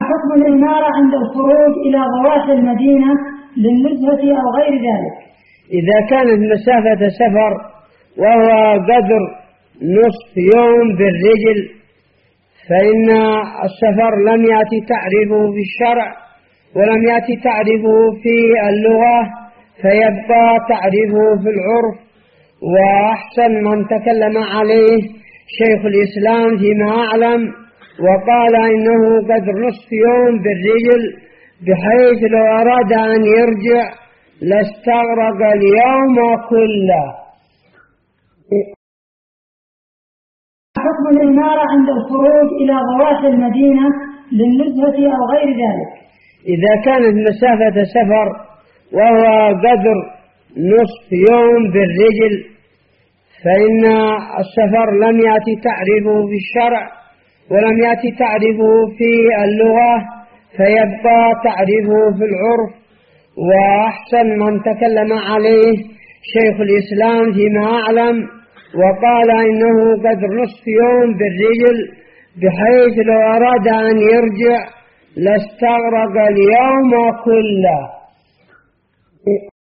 حكم الإمارة عند الخروج إلى ضواحي المدينة للنزهة أو غير ذلك؟ إذا كانت مسافة سفر وهو قدر نصف يوم بالرجل فإن السفر لم يأتي تعريفه في الشرع ولم يأتي تعريفه في اللغة، فيبقى تعريفه في العرف. وأحسن من تكلم عليه شيخ الإسلام فيما أعلم، وقال إنه قدر نصف يوم بالرجل، بحيث لو أراد أن يرجع لاستغرق اليوم كله. حكم الإمارة عند الخروج إلى ضواحي المدينة للنزهة أو غير ذلك؟ إذا كانت مسافة سفر وهو قدر نصف يوم بالرجل فإن السفر لم يأتي تعريفه في الشرع ولم يأتي تعريفه في اللغة، فيبقى تعريفه في العرف. وأحسن من تكلم عليه شيخ الإسلام فيما أعلم، وقال إنه قدر نصف يوم بالرجل، بحيث لو أراد أن يرجع لاستغرق اليوم كله.